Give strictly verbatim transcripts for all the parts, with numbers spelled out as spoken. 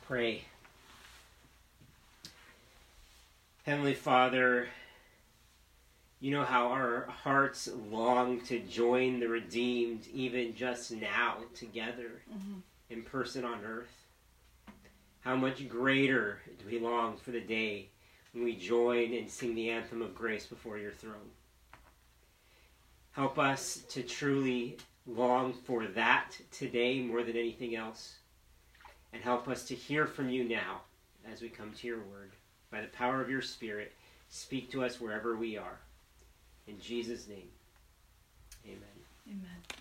pray. Heavenly Father, you know how our hearts long to join the redeemed even just now together mm-hmm. in person on earth. How much greater do we long for the day when we join and sing the anthem of grace before your throne. Help us to truly long for that today more than anything else. And help us to hear from you now as we come to your word. By the power of your Spirit, speak to us wherever we are. In Jesus' name, amen. Amen.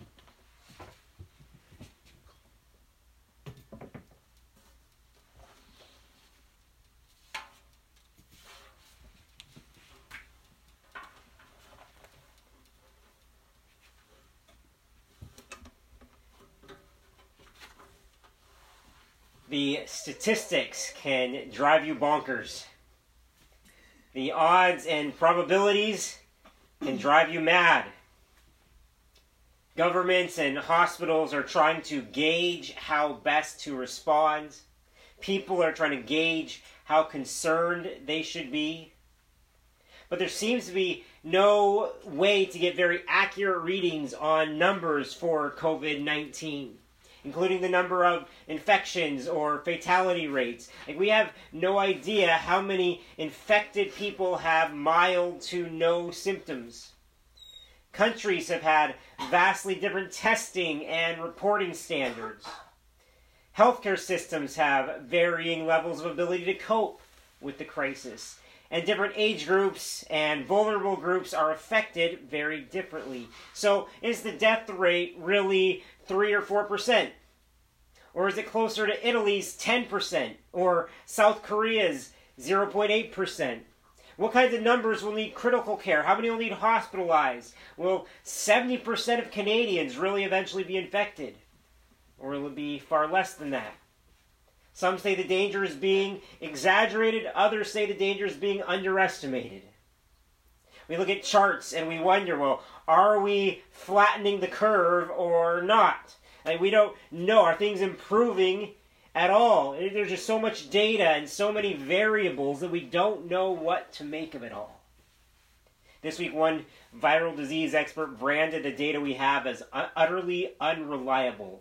The statistics can drive you bonkers. The odds and probabilities can drive you mad. Governments and hospitals are trying to gauge how best to respond. People are trying to gauge how concerned they should be. But there seems to be no way to get very accurate readings on numbers for covid nineteen. Including the number of infections or fatality rates. Like, we have no idea how many infected people have mild to no symptoms. Countries have had vastly different testing and reporting standards. Healthcare systems have varying levels of ability to cope with the crisis. And different age groups and vulnerable groups are affected very differently. So, is the death rate really three or four percent? Or is it closer to Italy's ten percent? Or South Korea's zero point eight percent? What kinds of numbers will need critical care? How many will need hospitalized? Will seventy percent of Canadians really eventually be infected? Or will it be far less than that? Some say the danger is being exaggerated. Others say the danger is being underestimated. We look at charts and we wonder, well, are we flattening the curve or not? Like, we don't know. Are things improving at all? There's just so much data and so many variables that we don't know what to make of it all. This week, one viral disease expert branded the data we have as utterly unreliable.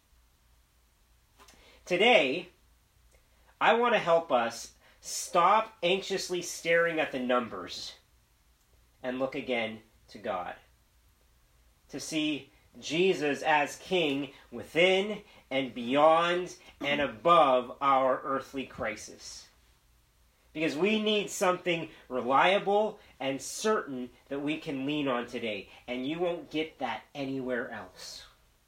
Today, I want to help us stop anxiously staring at the numbers and look again to God. To see Jesus as King within and beyond and above our earthly crisis. Because we need something reliable and certain that we can lean on today. And you won't get that anywhere else.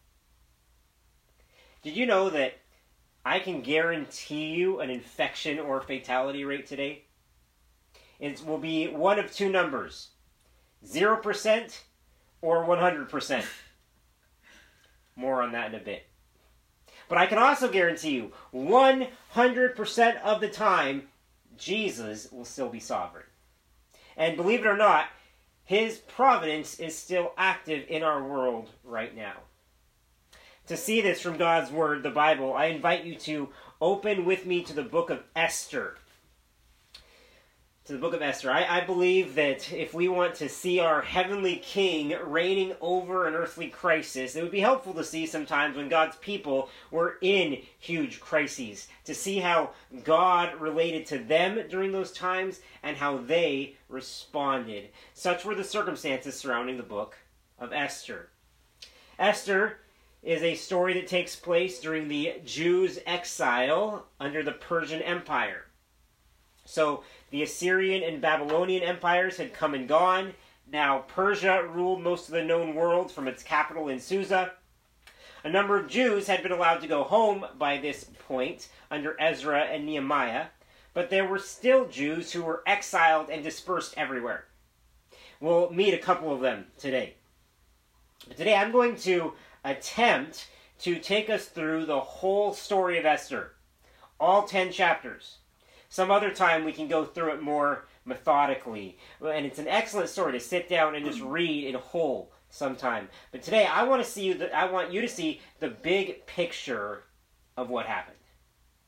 Did you know that I can guarantee you an infection or fatality rate today? It will be one of two numbers. zero percent or one hundred percent. More on that in a bit. But I can also guarantee you, one hundred percent of the time, Jesus will still be sovereign. And believe it or not, his providence is still active in our world right now. To see this from God's Word, the Bible, I invite you to open with me to the book of Esther. To the book of Esther. I, I believe that if we want to see our heavenly King reigning over an earthly crisis, it would be helpful to see sometimes when God's people were in huge crises, to see how God related to them during those times and how they responded. Such were the circumstances surrounding the book of Esther. Esther is a story that takes place during the Jews' exile under the Persian Empire. So, the Assyrian and Babylonian empires had come and gone. Now, Persia ruled most of the known world from its capital in Susa. A number of Jews had been allowed to go home by this point under Ezra and Nehemiah, but there were still Jews who were exiled and dispersed everywhere. We'll meet a couple of them today. But today I'm going to attempt to take us through the whole story of Esther, all ten chapters. Some other time we can go through it more methodically. And it's an excellent story to sit down and just read in whole sometime. But today I want to see you. The, I want you to see the big picture of what happened.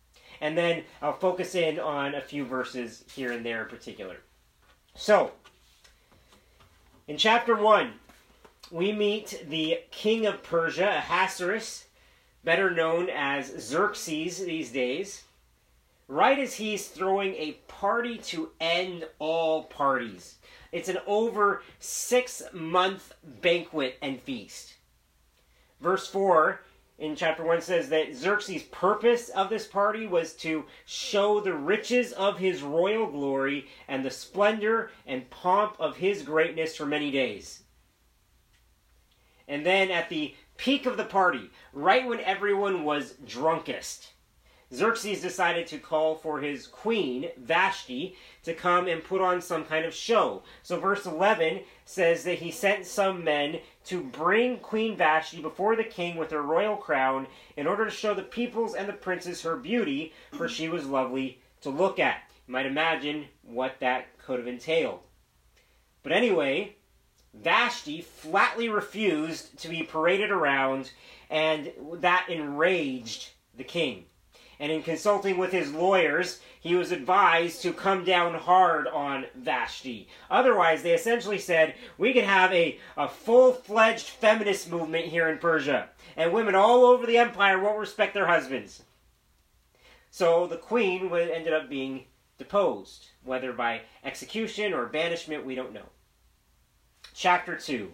and then I'll focus in on a few verses here and there in particular. So, in chapter one, we meet the king of Persia, Ahasuerus, better known as Xerxes these days, right as he's throwing a party to end all parties. It's an over six-month banquet and feast. Verse four in chapter one says that Xerxes' purpose of this party was to show the riches of his royal glory and the splendor and pomp of his greatness for many days. And then at the peak of the party, right when everyone was drunkest, Xerxes decided to call for his queen, Vashti, to come and put on some kind of show. So verse eleven says that he sent some men to bring Queen Vashti before the king with her royal crown in order to show the peoples and the princes her beauty, for she was lovely to look at. You might imagine what that could have entailed. But anyway, Vashti flatly refused to be paraded around, and that enraged the king. And in consulting with his lawyers, he was advised to come down hard on Vashti. Otherwise, they essentially said, we could have a, a full-fledged feminist movement here in Persia, and women all over the empire won't respect their husbands. So the queen ended up being deposed, whether by execution or banishment, we don't know. Chapter two.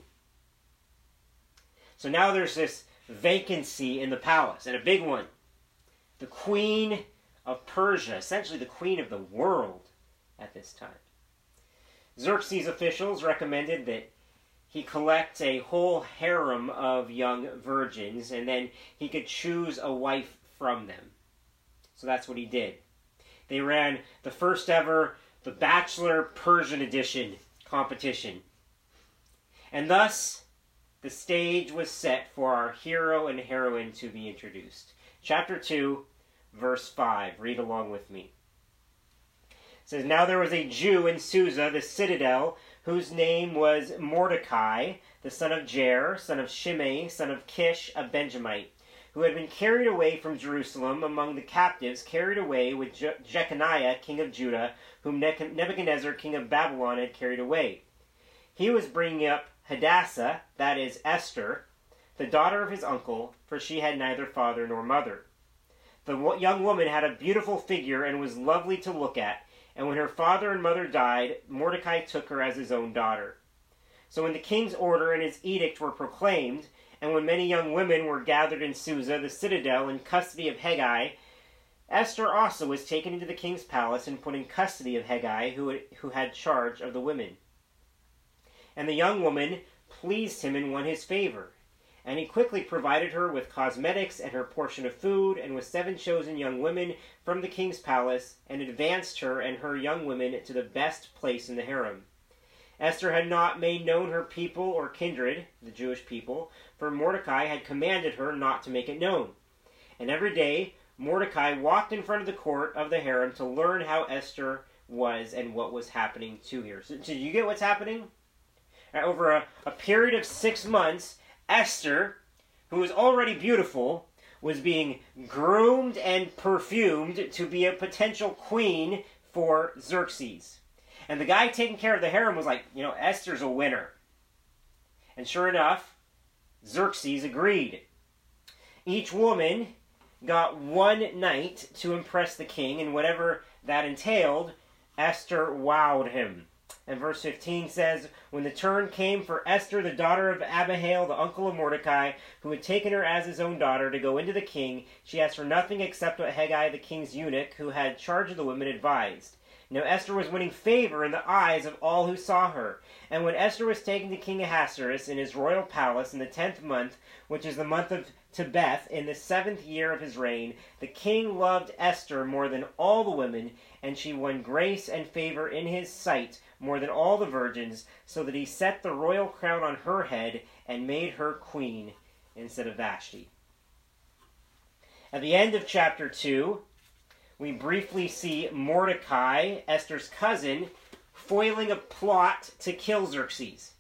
So now there's this vacancy in the palace, and a big one. The queen of Persia, essentially the queen of the world at this time. Xerxes' officials recommended that he collect a whole harem of young virgins, and then he could choose a wife from them. So that's what he did. They ran the first ever The Bachelor Persian Edition competition. And thus, the stage was set for our hero and heroine to be introduced. Chapter two, verse five. Read along with me. It says, Now there was a Jew in Susa, the citadel, whose name was Mordecai, the son of Jair, son of Shimei, son of Kish, a Benjamite, who had been carried away from Jerusalem among the captives, carried away with Je- Jeconiah, king of Judah, whom Ne- Nebuchadnezzar, king of Babylon, had carried away. He was bringing up Hadassah, that is Esther, the daughter of his uncle, for she had neither father nor mother. The young woman had a beautiful figure and was lovely to look at, and when her father and mother died, Mordecai took her as his own daughter. So when the king's order and his edict were proclaimed, and when many young women were gathered in Susa, the citadel, in custody of Hegai, Esther also was taken into the king's palace and put in custody of Hegai, who, who had charge of the women. And the young woman pleased him and won his favor. And he quickly provided her with cosmetics and her portion of food, and with seven chosen young women from the king's palace, and advanced her and her young women to the best place in the harem. Esther had not made known her people or kindred, the Jewish people, for Mordecai had commanded her not to make it known. And every day Mordecai walked in front of the court of the harem to learn how Esther was and what was happening to her. So, did you get what's happening? Over a, a period of six months, Esther, who was already beautiful, was being groomed and perfumed to be a potential queen for Xerxes. And the guy taking care of the harem was like, you know, Esther's a winner. And sure enough, Xerxes agreed. Each woman got one night to impress the king, and whatever that entailed, Esther wowed him. And verse fifteen says, When the turn came for Esther, the daughter of Abihail, the uncle of Mordecai, who had taken her as his own daughter, to go into the king, she asked for nothing except what Hegai, the king's eunuch, who had charge of the women, advised. Now Esther was winning favor in the eyes of all who saw her. And when Esther was taken to King Ahasuerus in his royal palace in the tenth month, which is the month of Tebeth, in the seventh year of his reign, the king loved Esther more than all the women, and she won grace and favor in his sight more than all the virgins, so that he set the royal crown on her head and made her queen instead of Vashti. At the end of chapter two, we briefly see Mordecai, Esther's cousin, foiling a plot to kill Xerxes.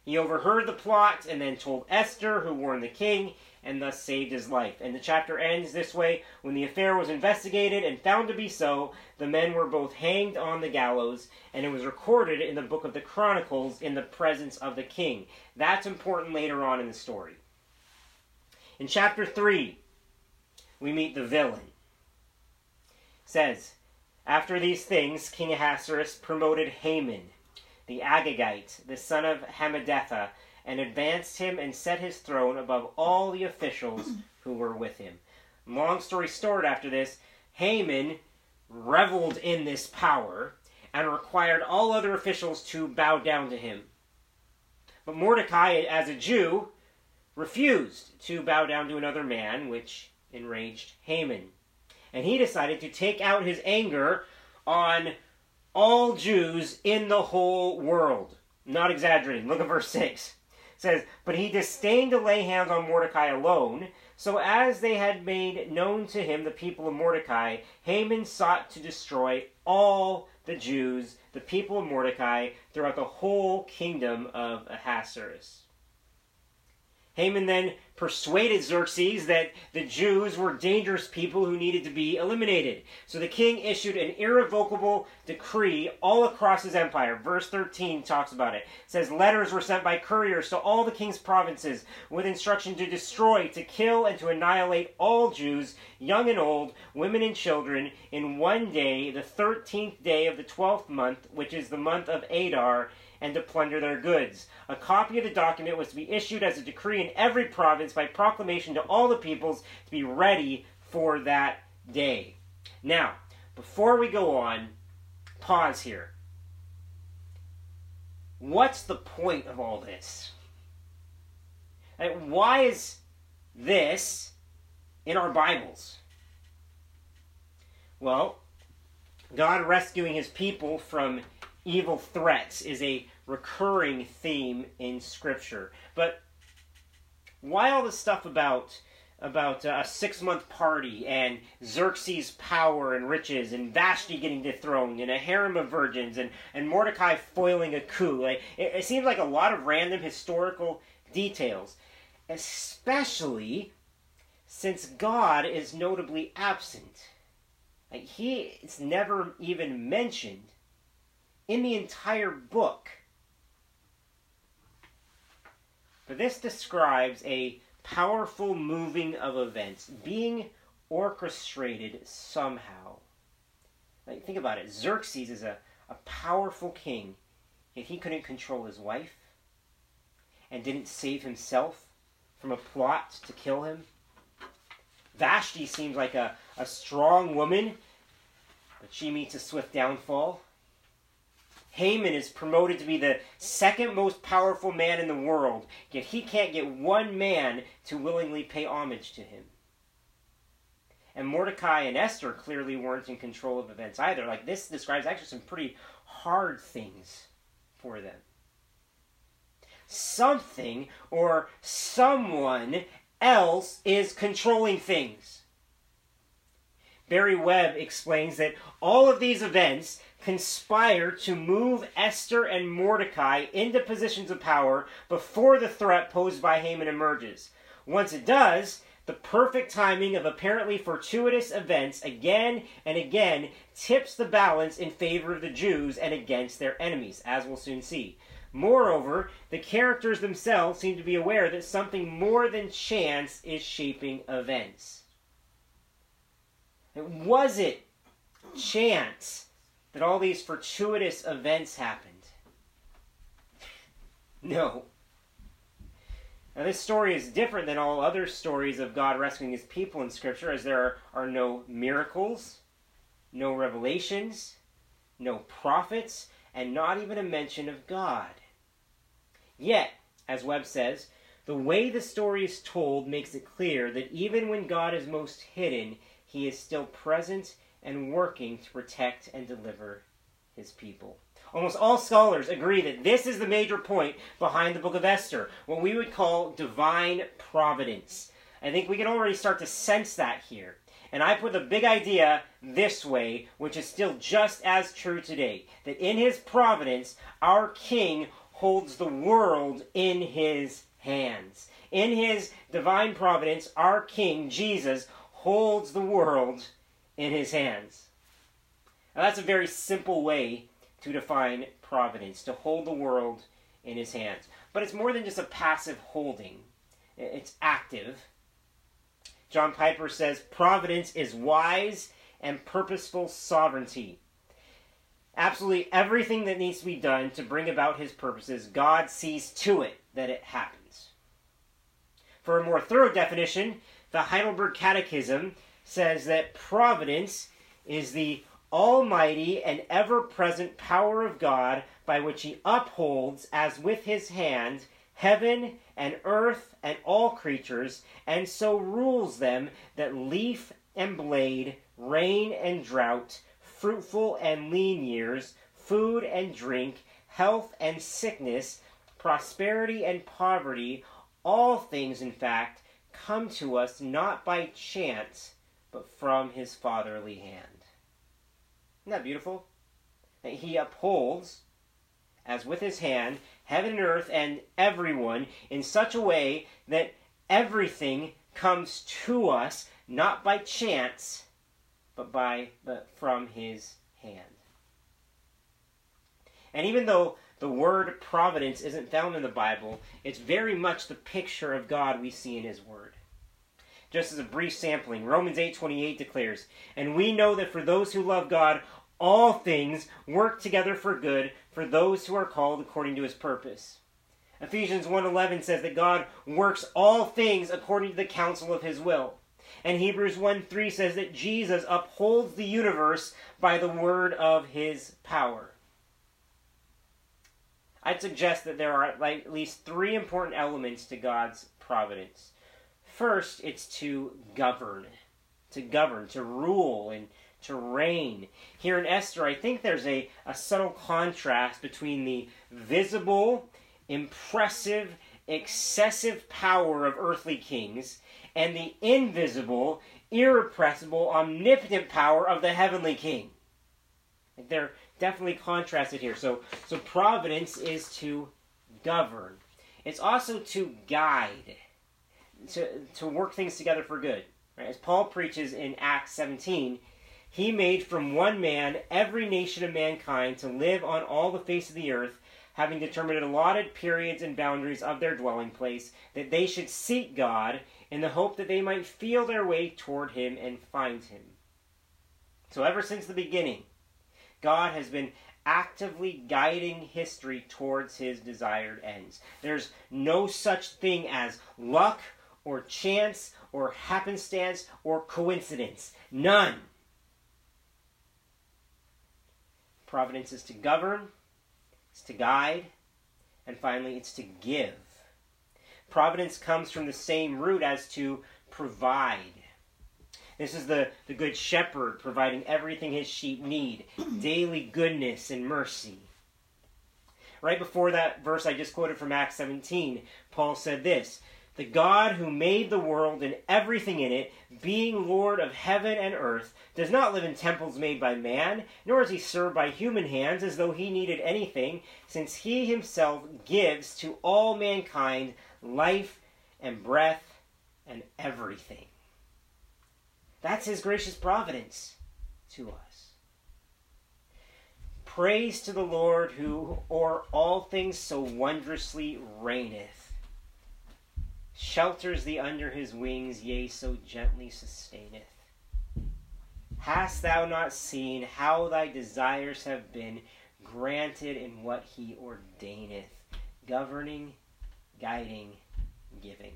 He overheard the plot and then told Esther, who warned the king, and thus saved his life. And the chapter ends this way: when the affair was investigated and found to be so, the men were both hanged on the gallows, and it was recorded in the book of the Chronicles in the presence of the king. That's important later on in the story. In chapter three, we meet the villain. It says, after these things, King Ahasuerus promoted Haman, the Agagite, the son of Hammedatha, and advanced him and set his throne above all the officials who were with him. Long story short, after this, Haman reveled in this power and required all other officials to bow down to him. But Mordecai, as a Jew, refused to bow down to another man, which enraged Haman. And he decided to take out his anger on all Jews in the whole world. Not exaggerating. Look at verse six. It says, but he disdained to lay hands on Mordecai alone, so as they had made known to him the people of Mordecai, Haman sought to destroy all the Jews, the people of Mordecai, throughout the whole kingdom of Ahasuerus. Haman then persuaded Xerxes that the Jews were dangerous people who needed to be eliminated. So the king issued an irrevocable decree all across his empire. Verse thirteen talks about it. It says, letters were sent by couriers to all the king's provinces with instruction to destroy, to kill, and to annihilate all Jews, young and old, women and children, in one day, the thirteenth day of the twelfth month, which is the month of Adar, and to plunder their goods. A copy of the document was to be issued as a decree in every province by proclamation to all the peoples to be ready for that day. Now, before we go on, pause here. What's the point of all this? And why is this in our Bibles? Well, God rescuing his people from evil threats is a recurring theme in Scripture. But why all this stuff about about a six-month party and Xerxes' power and riches and Vashti getting dethroned and a harem of virgins and, and Mordecai foiling a coup? Like, it, it seems like a lot of random historical details, especially since God is notably absent. Like, he is never even mentioned in the entire book. But this describes a powerful moving of events being orchestrated somehow. Like, think about it. Xerxes is a, a powerful king, yet he couldn't control his wife and didn't save himself from a plot to kill him. Vashti seems like a, a strong woman, but she meets a swift downfall. Haman is promoted to be the second most powerful man in the world, yet he can't get one man to willingly pay homage to him. And Mordecai and Esther clearly weren't in control of events either. Like, this describes actually some pretty hard things for them. Something or someone else is controlling things. Barry Webb explains that all of these events conspire to move Esther and Mordecai into positions of power before the threat posed by Haman emerges. Once it does, the perfect timing of apparently fortuitous events again and again tips the balance in favor of the Jews and against their enemies, as we'll soon see. Moreover, the characters themselves seem to be aware that something more than chance is shaping events. Was it chance that all these fortuitous events happened? No. Now, this story is different than all other stories of God rescuing his people in Scripture, as there are, are no miracles, no revelations, no prophets, and not even a mention of God. Yet, as Webb says, the way the story is told makes it clear that even when God is most hidden, he is still present and working to protect and deliver his people. Almost all scholars agree that this is the major point behind the book of Esther, what we would call divine providence. I think we can already start to sense that here. And I put the big idea this way, which is still just as true today, that in his providence, our king holds the world in his hands. In his divine providence, our King, Jesus, holds the world in his hands. Now, that's a very simple way to define providence, to hold the world in his hands. But it's more than just a passive holding. It's active. John Piper says, providence is wise and purposeful sovereignty. Absolutely everything that needs to be done to bring about his purposes, God sees to it that it happens. For a more thorough definition, the Heidelberg Catechism says that providence is the almighty and ever-present power of God by which he upholds, as with his hand, heaven and earth and all creatures, and so rules them that leaf and blade, rain and drought, fruitful and lean years, food and drink, health and sickness, prosperity and poverty, all things, in fact, come to us not by chance, but from his fatherly hand. Isn't that beautiful? That he upholds, as with his hand, heaven and earth and everyone in such a way that everything comes to us not by chance, but by but from his hand. And even though the word providence isn't found in the Bible, it's very much the picture of God we see in his word. Just as a brief sampling, Romans eight twenty-eight declares, "And we know that for those who love God, all things work together for good for those who are called according to his purpose." Ephesians one eleven says that God works all things according to the counsel of his will. And Hebrews one three says that Jesus upholds the universe by the word of his power. I'd suggest that there are like at least three important elements to God's providence. First, it's to govern. To govern, to rule, and to reign. Here in Esther, I think there's a, a subtle contrast between the visible, impressive, excessive power of earthly kings and the invisible, irrepressible, omnipotent power of the heavenly king. They're definitely contrasted here. So, so providence is to govern. It's also to guide, to, to work things together for good. Right? As Paul preaches in Acts seventeen, he made from one man every nation of mankind to live on all the face of the earth, having determined allotted periods and boundaries of their dwelling place, that they should seek God in the hope that they might feel their way toward him and find him. So ever since the beginning, God has been actively guiding history towards his desired ends. There's no such thing as luck or chance or happenstance or coincidence. None. Providence is to govern, it's to guide, and finally it's to give. Providence comes from the same root as to provide. This is the, the good shepherd providing everything his sheep need, daily goodness and mercy. Right before that verse I just quoted from Acts seventeen, Paul said this, "The God who made the world and everything in it, being Lord of heaven and earth, does not live in temples made by man, nor is he served by human hands as though he needed anything, since he himself gives to all mankind life and breath and everything." That's his gracious providence to us. Praise to the Lord who o'er all things so wondrously reigneth, shelters thee under his wings, yea, so gently sustaineth. Hast thou not seen how thy desires have been granted in what he ordaineth, governing, guiding, giving?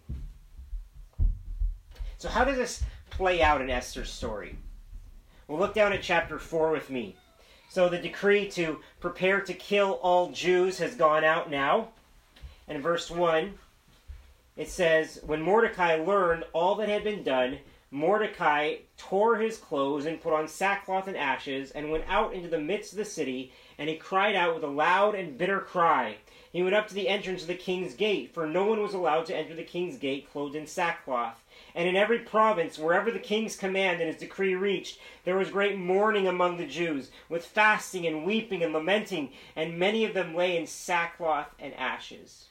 So how does this play out in Esther's story? Well, look down at chapter four with me. So the decree to prepare to kill all Jews has gone out now. And in verse one, it says, "When Mordecai learned all that had been done, Mordecai tore his clothes and put on sackcloth and ashes and went out into the midst of the city, and he cried out with a loud and bitter cry. He went up to the entrance of the king's gate, for no one was allowed to enter the king's gate clothed in sackcloth. And in every province, wherever the king's command and his decree reached, there was great mourning among the Jews, with fasting and weeping and lamenting, and many of them lay in sackcloth and ashes.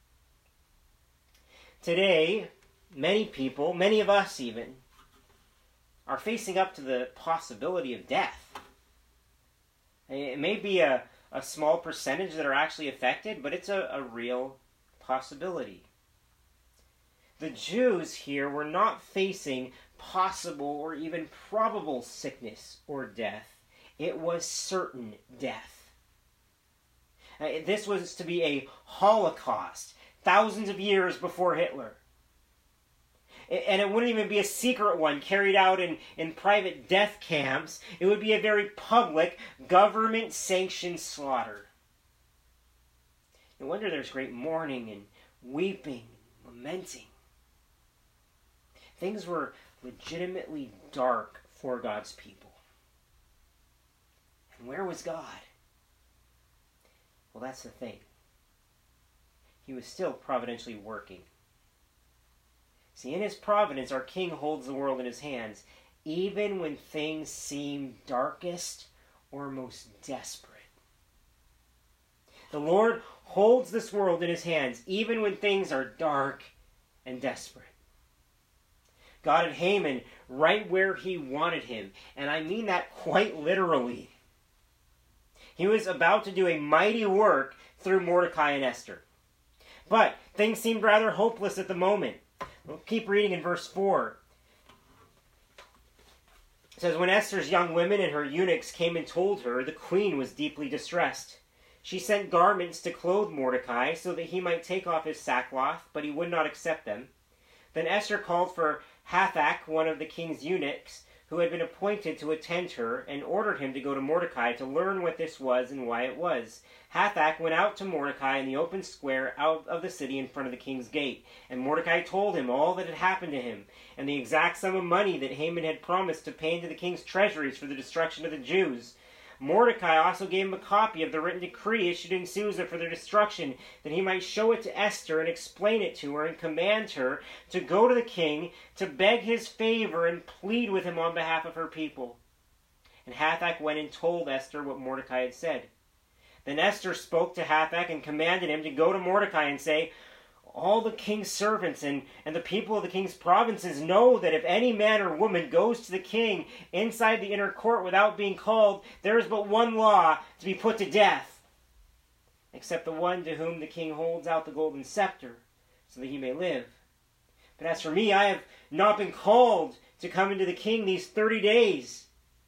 Today, many people, many of us even, are facing up to the possibility of death. It may be a, a small percentage that are actually affected, but it's a, a real possibility. The Jews here were not facing possible or even probable sickness or death. It was certain death. Uh, this was to be a Holocaust, thousands of years before Hitler. And it wouldn't even be a secret one carried out in, in private death camps. It would be a very public, government-sanctioned slaughter. No wonder there's great mourning and weeping and lamenting. Things were legitimately dark for God's people. And where was God? Well, that's the thing. He was still providentially working. See, in his providence, our King holds the world in his hands, even when things seem darkest or most desperate. The Lord holds this world in his hands, even when things are dark and desperate. God had Haman right where he wanted him, and I mean that quite literally. He was about to do a mighty work through Mordecai and Esther. But things seemed rather hopeless at the moment. We'll keep reading in verse four. It says, when Esther's young women and her eunuchs came and told her, the queen was deeply distressed. She sent garments to clothe Mordecai so that he might take off his sackcloth, but he would not accept them. Then Esther called for Hathach, one of the king's eunuchs, who had been appointed to attend her, and ordered him to go to Mordecai to learn what this was and why it was. Hathach went out to Mordecai in the open square out of the city in front of the king's gate. And Mordecai told him all that had happened to him, and the exact sum of money that Haman had promised to pay into the king's treasuries for the destruction of the Jews. Mordecai also gave him a copy of the written decree issued in Susa for their destruction, that he might show it to Esther and explain it to her and command her to go to the king to beg his favor and plead with him on behalf of her people. And Hathach went and told Esther what Mordecai had said. Then Esther spoke to Hathach and commanded him to go to Mordecai and say, all the king's servants and, and the people of the king's provinces know that if any man or woman goes to the king inside the inner court without being called, there is but one law, to be put to death, except the one to whom the king holds out the golden scepter, so that he may live. But as for me, I have not been called to come into the king these thirty days.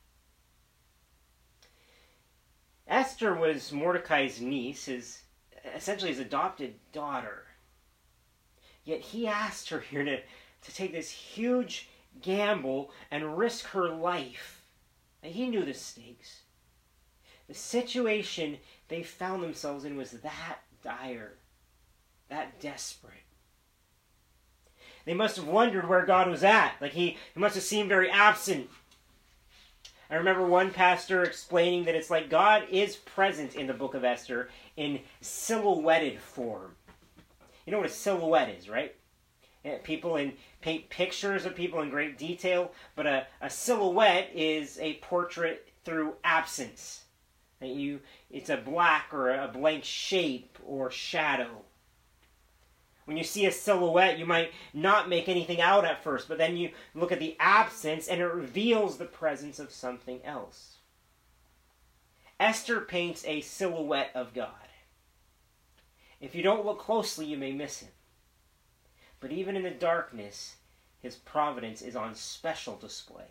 Esther was Mordecai's niece, his, essentially his adopted daughter. Yet he asked her here to, to take this huge gamble and risk her life. And he knew the stakes. The situation they found themselves in was that dire, that desperate. They must have wondered where God was at. Like he, he must have seemed very absent. I remember one pastor explaining that it's like God is present in the book of Esther in silhouetted form. You know what a silhouette is, right? People in paint pictures of people in great detail, but a, a silhouette is a portrait through absence. That you, it's a black or a blank shape or shadow. When you see a silhouette, you might not make anything out at first, but then you look at the absence and it reveals the presence of something else. Esther paints a silhouette of God. If you don't look closely, you may miss him. But even in the darkness, his providence is on special display.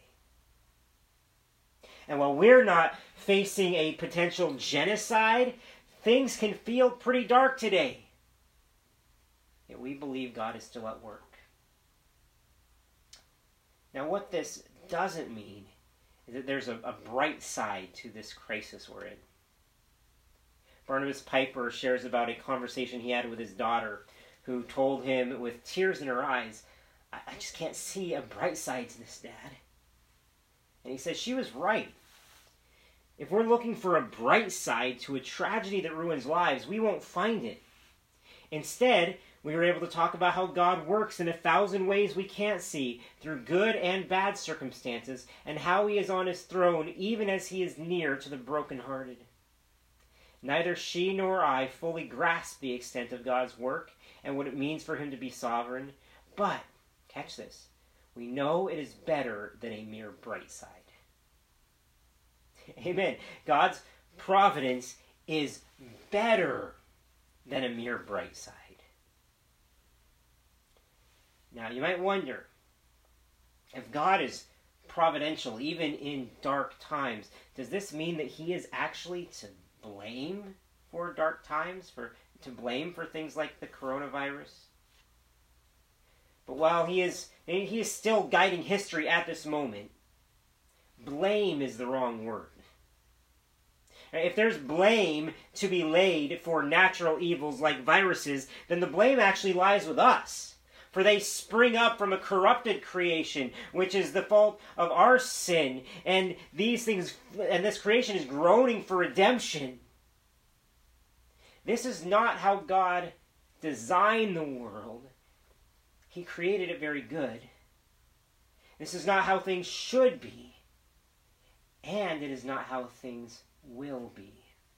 And while we're not facing a potential genocide, things can feel pretty dark today. Yet we believe God is still at work. Now, what this doesn't mean is that there's a, a bright side to this crisis we're in. Barnabas Piper shares about a conversation he had with his daughter, who told him with tears in her eyes, I, I just can't see a bright side to this, Dad. And he says, she was right. If we're looking for a bright side to a tragedy that ruins lives, we won't find it. Instead, We were able to talk about how God works in a thousand ways we can't see, through good and bad circumstances, and how he is on his throne even as he is near to the brokenhearted. Neither she nor I fully grasp the extent of God's work and what it means for him to be sovereign, but, catch this, we know it is better than a mere bright side. Amen. God's providence is better than a mere bright side. Now, you might wonder, if God is providential even in dark times, does this mean that he is actually to blame for dark times, for to blame for things like the coronavirus? But while he is he is still guiding history at this moment, blame is the wrong word. If there's blame to be laid for natural evils like viruses, then the blame actually lies with us. For they spring up from a corrupted creation, which is the fault of our sin, and these things, and this creation is groaning for redemption. This is not how God designed the world. He created it very good. This is not how things should be, and it is not how things will be.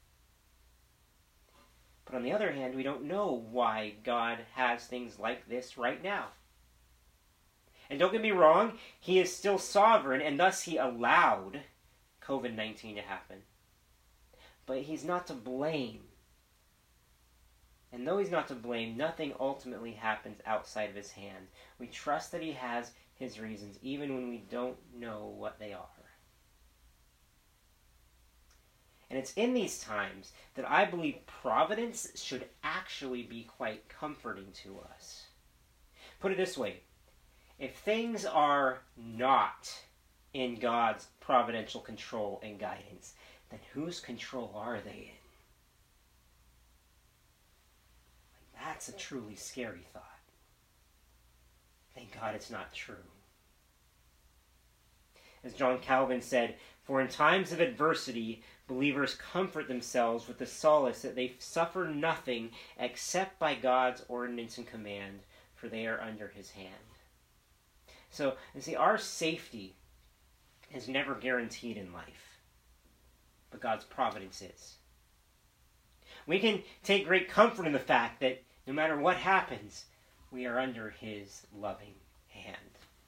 But on the other hand, we don't know why God has things like this right now. And don't get me wrong, he is still sovereign, and thus he allowed covid nineteen to happen. But he's not to blame. And though he's not to blame, nothing ultimately happens outside of his hand. We trust that he has his reasons, even when we don't know what they are. And it's in these times that I believe providence should actually be quite comforting to us. Put it this way, if things are not in God's providential control and guidance, then whose control are they in? Like, that's a truly scary thought. Thank God it's not true. As John Calvin said, "For in times of adversity, believers comfort themselves with the solace that they suffer nothing except by God's ordinance and command, for they are under his hand." So, you see, our safety is never guaranteed in life, but God's providence is. We can take great comfort in the fact that no matter what happens, we are under his loving hand.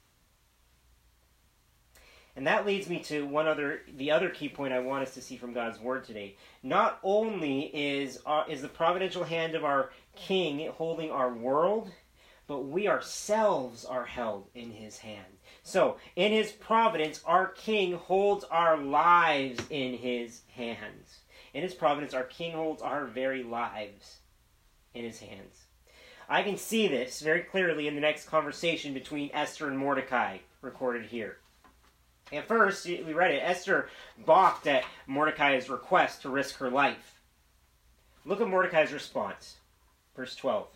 And that leads me to one other, the other key point I want us to see from God's Word today. Not only is, our, is the providential hand of our King holding our world, but we ourselves are held in his hand. So, in his providence, our King holds our lives in his hands. In his providence, our King holds our very lives in his hands. I can see this very clearly in the next conversation between Esther and Mordecai, recorded here. At first, we read it, Esther balked at Mordecai's request to risk her life. Look at Mordecai's response. Verse twelve.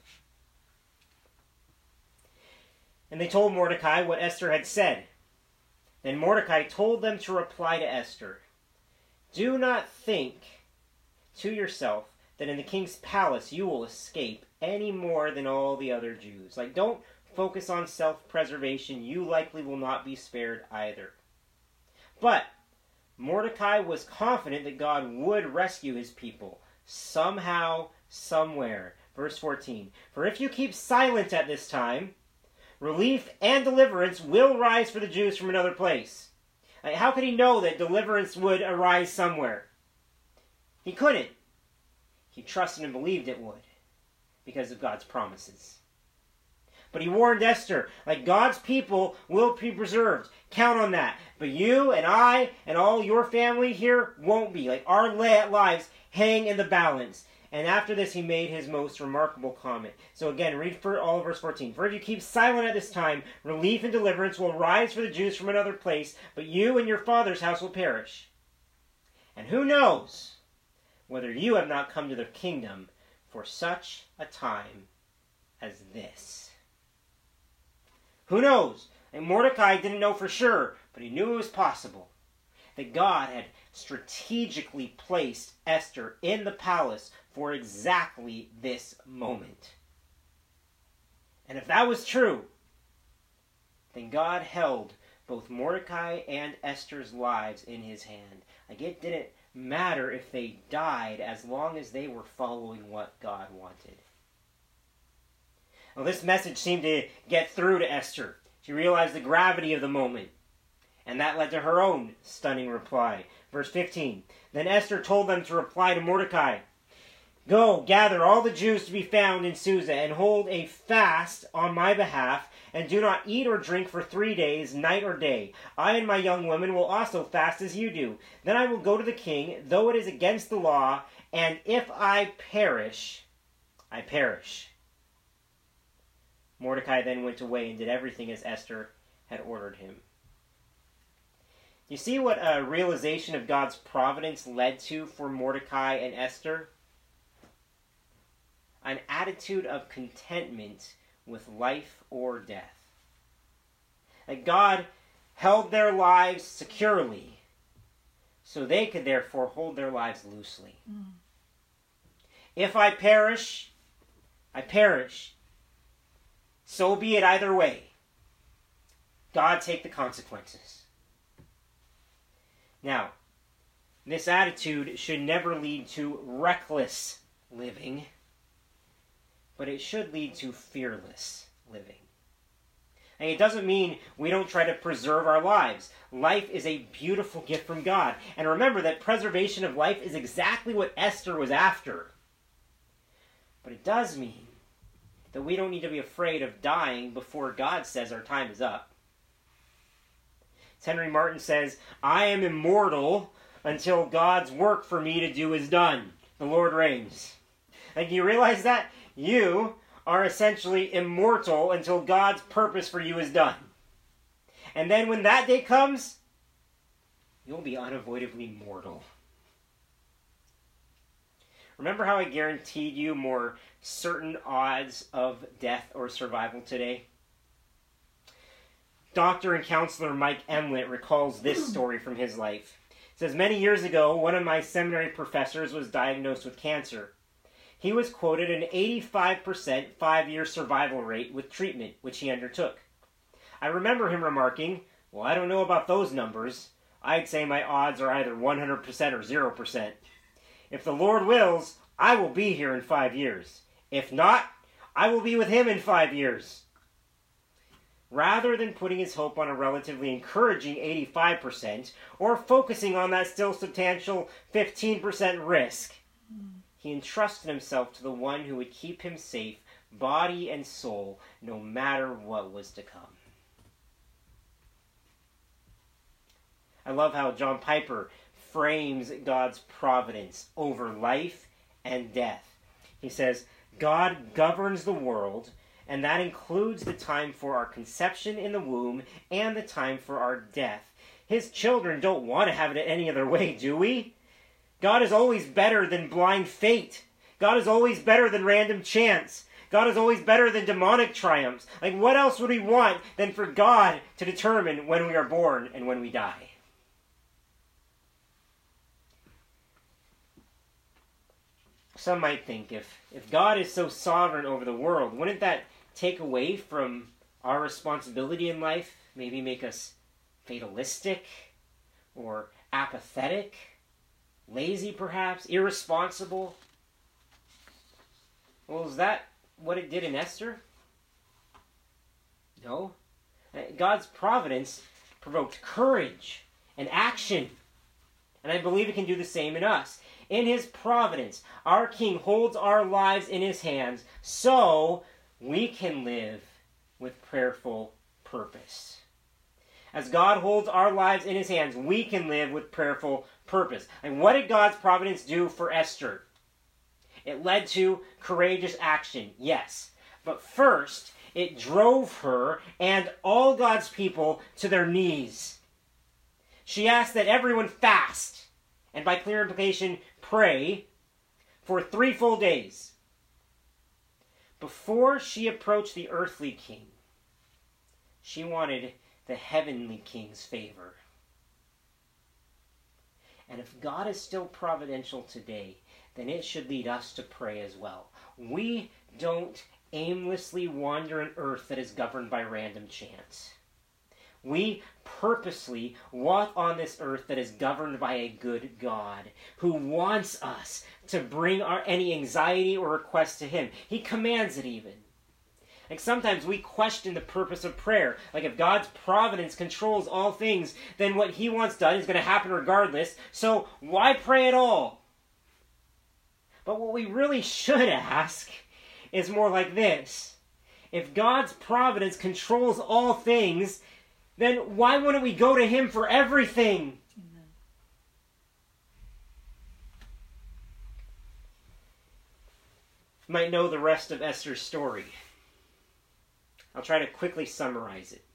And they told Mordecai what Esther had said. Then Mordecai told them to reply to Esther, "Do not think to yourself that in the king's palace you will escape any more than all the other Jews." Like, don't focus on self-preservation. You likely will not be spared either. But Mordecai was confident that God would rescue his people, somehow, somewhere. Verse fourteen, "For if you keep silent at this time, relief and deliverance will rise for the Jews from another place." Like, how could he know that deliverance would arise somewhere? He couldn't. He trusted and believed it would, because of God's promises. But he warned Esther, like, God's people will be preserved. Count on that. But you and I and all your family here won't be. Like, our lives hang in the balance. And after this, he made his most remarkable comment. So again, read for all of verse fourteen. "For if you keep silent at this time, relief and deliverance will rise for the Jews from another place, but you and your father's house will perish. And who knows whether you have not come to the kingdom for such a time as this." Who knows? And Mordecai didn't know for sure, but he knew it was possible. That God had strategically placed Esther in the palace for exactly this moment. And if that was true, then God held both Mordecai and Esther's lives in his hand. Like, it didn't matter if they died as long as they were following what God wanted. Well, this message seemed to get through to Esther. She realized the gravity of the moment, and that led to her own stunning reply. Verse fifteen, then Esther told them to reply to Mordecai, go, gather all the Jews to be found in Susa, and hold a fast on my behalf, and do not eat or drink for three days, night or day. I and my young women will also fast as you do. Then I will go to the king, though it is against the law, and if I perish, I perish. Mordecai then went away and did everything as Esther had ordered him. You see what a realization of God's providence led to for Mordecai and Esther? An attitude of contentment with life or death. That God held their lives securely, so they could therefore hold their lives loosely. Mm. If I perish, I perish. So be it either way. God take the consequences. Now, this attitude should never lead to reckless living, but it should lead to fearless living. And it doesn't mean we don't try to preserve our lives. Life is a beautiful gift from God. And remember that preservation of life is exactly what Esther was after. But it does mean that we don't need to be afraid of dying before God says our time is up. As Henry Martin says, I am immortal until God's work for me to do is done. The Lord reigns. And you realize that? You are essentially immortal until God's purpose for you is done. And then when that day comes, you'll be unavoidably mortal. Remember how I guaranteed you more certain odds of death or survival today? Doctor and counselor Mike Emlet recalls this story from his life. It says, many years ago, one of my seminary professors was diagnosed with cancer. He was quoted an eighty-five percent five-year survival rate with treatment, which he undertook. I remember him remarking, well, I don't know about those numbers. I'd say my odds are either one hundred percent or zero percent. If the Lord wills, I will be here in five years. If not, I will be with him in five years. Rather than putting his hope on a relatively encouraging eighty-five percent or focusing on that still substantial fifteen percent risk, he entrusted himself to the one who would keep him safe, body and soul, no matter what was to come. I love how John Piper frames God's providence over life and death. He says, God governs the world, and that includes the time for our conception in the womb and the time for our death. His children don't want to have it any other way, do we? God is always better than blind fate. God is always better than random chance. God is always better than demonic triumphs. Like, what else would we want than for God to determine when we are born and when we die? Some might think, if, if God is so sovereign over the world, wouldn't that take away from our responsibility in life? Maybe make us fatalistic or apathetic? Lazy, perhaps? Irresponsible? Well, is that what it did in Esther? No. God's providence provoked courage and action. And I believe it can do the same in us. In his providence, our King holds our lives in his hands so we can live with prayerful purpose. As God holds our lives in his hands, we can live with prayerful purpose. And what did God's providence do for Esther? It led to courageous action, yes. But first, it drove her and all God's people to their knees. She asked that everyone fast, and by clear implication, pray, for three full days. Before she approached the earthly king, she wanted the heavenly king's favor. And if God is still providential today, then it should lead us to pray as well. We don't aimlessly wander an earth that is governed by random chance. We purposely walk on this earth that is governed by a good God who wants us to bring our any anxiety or request to him. He commands it even. Like sometimes we question the purpose of prayer. Like if God's providence controls all things, then what he wants done is going to happen regardless. So why pray at all? But what we really should ask is more like this. If God's providence controls all things, then why wouldn't we go to him for everything? Amen. You might know the rest of Esther's story. I'll try to quickly summarize it.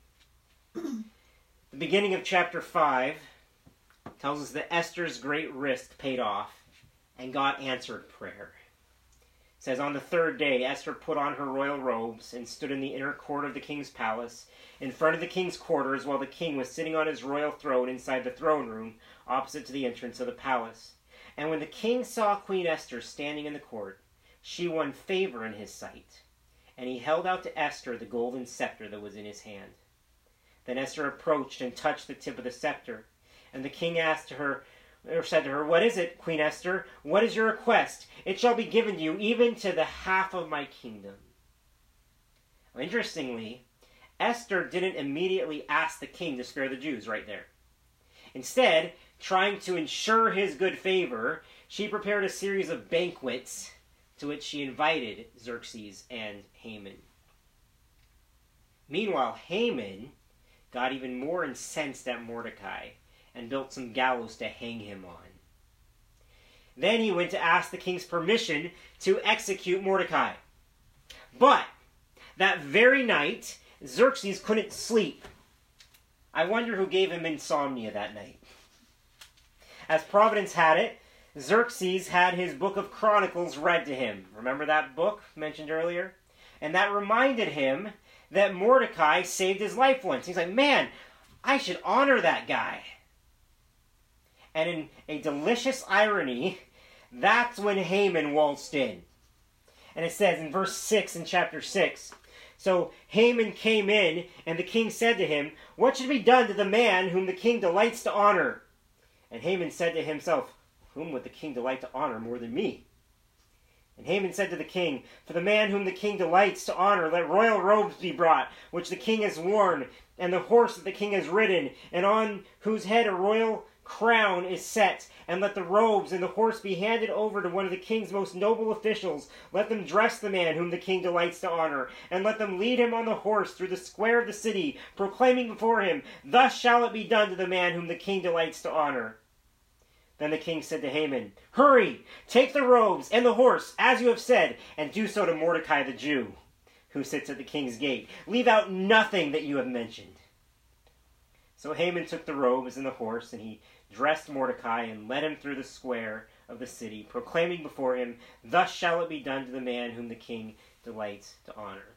The beginning of chapter five tells us that Esther's great risk paid off, and God answered prayer. It says, on the third day, Esther put on her royal robes and stood in the inner court of the king's palace, in front of the king's quarters, while the king was sitting on his royal throne inside the throne room, opposite to the entrance of the palace. And when the king saw Queen Esther standing in the court, she won favor in his sight. And he held out to Esther the golden scepter that was in his hand. Then Esther approached and touched the tip of the scepter. And the king asked her, or said to her, what is it, Queen Esther? What is your request? It shall be given you, even to the half of my kingdom. Well, interestingly, Esther didn't immediately ask the king to spare the Jews right there. Instead, trying to ensure his good favor, she prepared a series of banquets to which she invited Xerxes and Haman. Meanwhile, Haman got even more incensed at Mordecai and built some gallows to hang him on. Then he went to ask the king's permission to execute Mordecai. But that very night, Xerxes couldn't sleep. I wonder who gave him insomnia that night. As Providence had it, Xerxes had his book of Chronicles read to him. Remember that book mentioned earlier? And that reminded him that Mordecai saved his life once. He's like, man, I should honor that guy. And in a delicious irony, that's when Haman waltzed in. And it says in verse six in chapter six, so Haman came in, and the king said to him, what should be done to the man whom the king delights to honor? And Haman said to himself, whom would the king delight to honor more than me? And Haman said to the king, for the man whom the king delights to honor, let royal robes be brought, which the king has worn, and the horse that the king has ridden, and on whose head a royal crown is set, and let the robes and the horse be handed over to one of the king's most noble officials. Let them dress the man whom the king delights to honor, and let them lead him on the horse through the square of the city, proclaiming before him, thus shall it be done to the man whom the king delights to honor. Then the king said to Haman, hurry, take the robes and the horse, as you have said, and do so to Mordecai the Jew, who sits at the king's gate. Leave out nothing that you have mentioned. So Haman took the robes and the horse, and he dressed Mordecai and led him through the square of the city, proclaiming before him, thus shall it be done to the man whom the king delights to honor.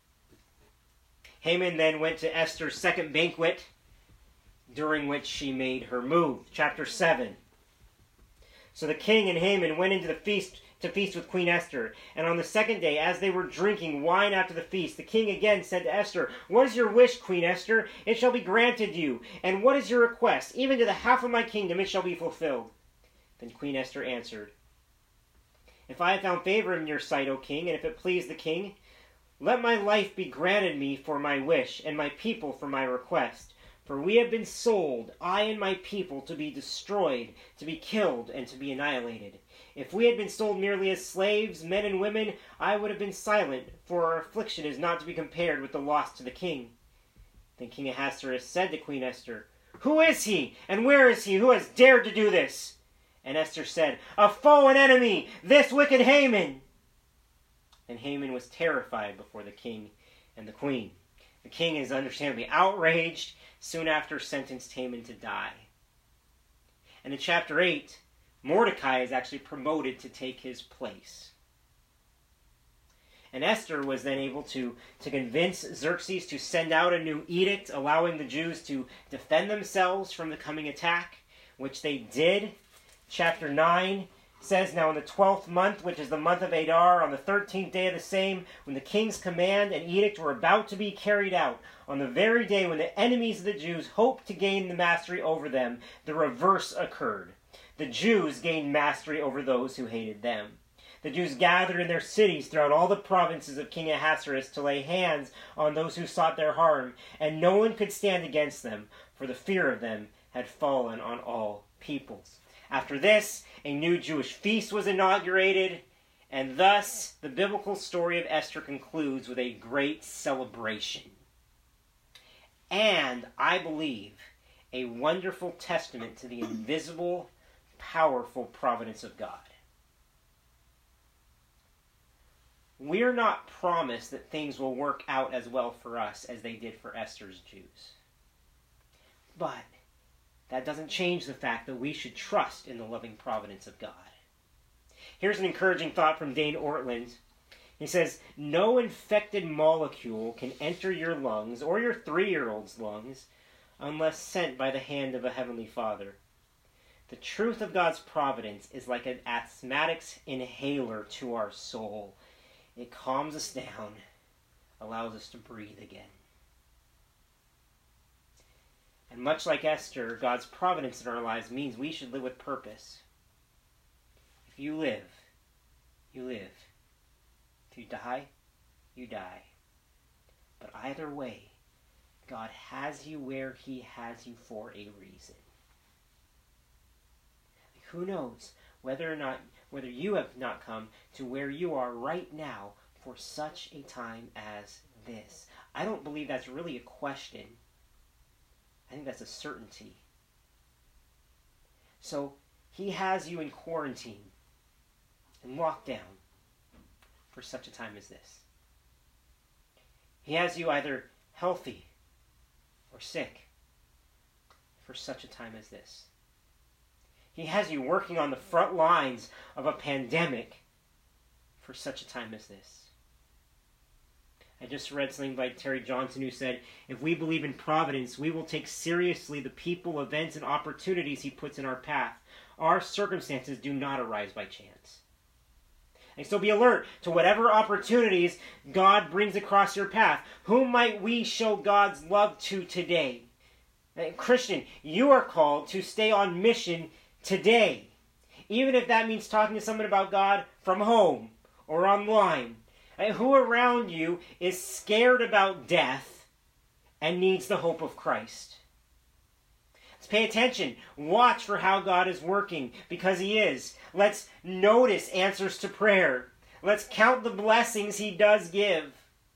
Haman then went to Esther's second banquet, during which she made her move. Chapter seven. So the king and Haman went into the feast to feast with Queen Esther. And on the second day, as they were drinking wine after the feast, the king again said to Esther, what is your wish, Queen Esther? It shall be granted you. And what is your request? Even to the half of my kingdom it shall be fulfilled. Then Queen Esther answered, if I have found favor in your sight, O king, and if it please the king, let my life be granted me for my wish, and my people for my request. For we have been sold, I and my people, to be destroyed, to be killed, and to be annihilated. If we had been sold merely as slaves, men and women, I would have been silent, for our affliction is not to be compared with the loss to the king. Then King Ahasuerus said to Queen Esther, who is he, and where is he, who has dared to do this? And Esther said, a foe and enemy, this wicked Haman. And Haman was terrified before the king and the queen. The king is understandably outraged, soon after sentenced Haman to die. And in chapter eight, Mordecai is actually promoted to take his place. And Esther was then able to, to convince Xerxes to send out a new edict allowing the Jews to defend themselves from the coming attack, which they did. Chapter nine, says, "Now in the twelfth month, which is the month of Adar, on the thirteenth day of the same, when the king's command and edict were about to be carried out, on the very day when the enemies of the Jews hoped to gain the mastery over them, the reverse occurred. The Jews gained mastery over those who hated them. The Jews gathered in their cities throughout all the provinces of King Ahasuerus to lay hands on those who sought their harm, and no one could stand against them, for the fear of them had fallen on all peoples." After this, a new Jewish feast was inaugurated, and thus the biblical story of Esther concludes with a great celebration. And, I believe, a wonderful testament to the invisible, powerful providence of God. We're not promised that things will work out as well for us as they did for Esther's Jews. But that doesn't change the fact that we should trust in the loving providence of God. Here's an encouraging thought from Dane Ortland. He says, "No infected molecule can enter your lungs or your three-year-old's lungs unless sent by the hand of a Heavenly Father. The truth of God's providence is like an asthmatic's inhaler to our soul. It calms us down, allows us to breathe again." And much like Esther, God's providence in our lives means we should live with purpose. If you live, you live. If you die, you die. But either way, God has you where He has you for a reason. Who knows whether or not whether you have not come to where you are right now for such a time as this. I don't believe that's really a question. I think that's a certainty. So, He has you in quarantine and lockdown for such a time as this. He has you either healthy or sick for such a time as this. He has you working on the front lines of a pandemic for such a time as this. I just read something by Terry Johnson who said, "If we believe in providence, we will take seriously the people, events, and opportunities He puts in our path. Our circumstances do not arise by chance." And so be alert to whatever opportunities God brings across your path. Who might we show God's love to today? Christian, you are called to stay on mission today, even if that means talking to someone about God from home or online. Who around you is scared about death and needs the hope of Christ? Let's pay attention. Watch for how God is working, because He is. Let's notice answers to prayer. Let's count the blessings He does give.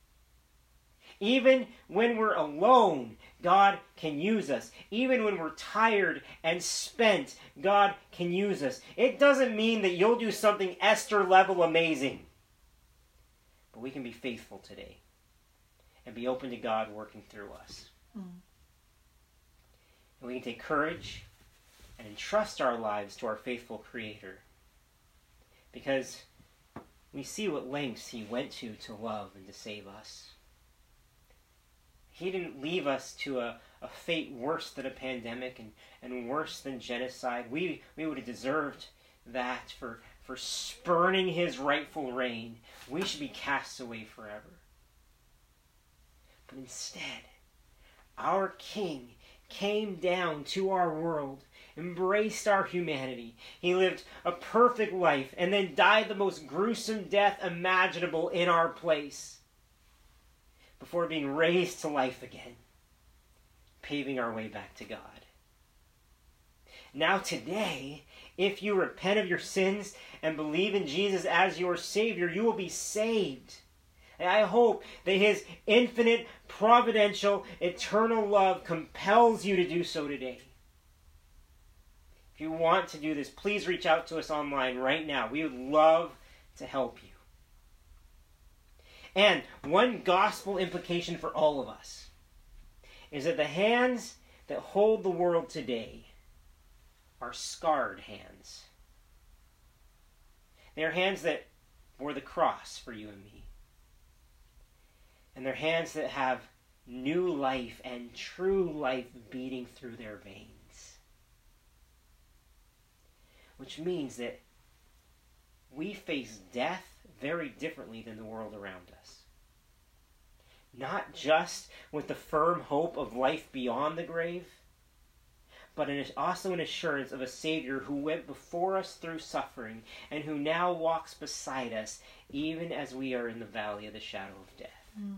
Even when we're alone, God can use us. Even when we're tired and spent, God can use us. It doesn't mean that you'll do something Esther level amazing. But we can be faithful today and be open to God working through us. Mm. And we can take courage and entrust our lives to our faithful Creator, because we see what lengths He went to to love and to save us. He didn't leave us to a, a fate worse than a pandemic and, and worse than genocide. We, we would have deserved that for, for spurning His rightful reign. We should be cast away forever. But instead, our King came down to our world, embraced our humanity. He lived a perfect life and then died the most gruesome death imaginable in our place, before being raised to life again, paving our way back to God. Now today, if you repent of your sins and believe in Jesus as your Savior, you will be saved. And I hope that His infinite, providential, eternal love compels you to do so today. If you want to do this, please reach out to us online right now. We would love to help you. And one gospel implication for all of us is that the hands that hold the world today are scarred hands. They are hands that bore the cross for you and me. And they're hands that have new life and true life beating through their veins. Which means that we face death very differently than the world around us. Not just with the firm hope of life beyond the grave, but also an assurance of a Savior who went before us through suffering and who now walks beside us even as we are in the valley of the shadow of death. Mm.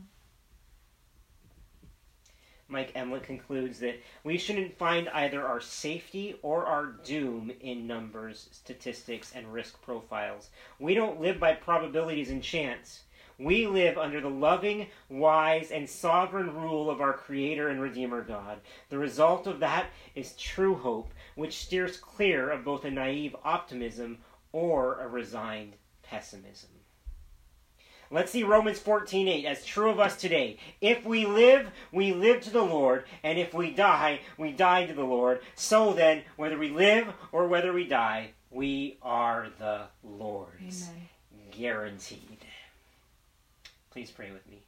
Mike Emlet concludes that we shouldn't find either our safety or our doom in numbers, statistics, and risk profiles. We don't live by probabilities and chance. We live under the loving, wise, and sovereign rule of our Creator and Redeemer God. The result of that is true hope, which steers clear of both a naive optimism or a resigned pessimism. Let's see Romans fourteen eight as true of us today. If we live, we live to the Lord, and if we die, we die to the Lord. So then, whether we live or whether we die, we are the Lord's. Amen. Guaranteed. Please pray with me.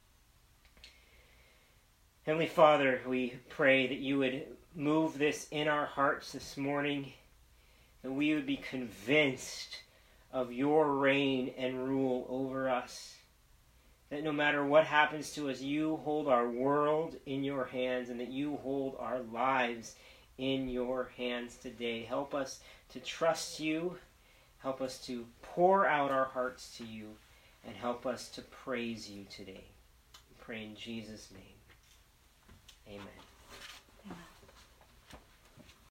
Heavenly Father, we pray that you would move this in our hearts this morning, that we would be convinced of your reign and rule over us, that no matter what happens to us, you hold our world in your hands, and that you hold our lives in your hands today. Help us to trust you, help us to pour out our hearts to you, and help us to praise you today. We pray in Jesus' name. Amen.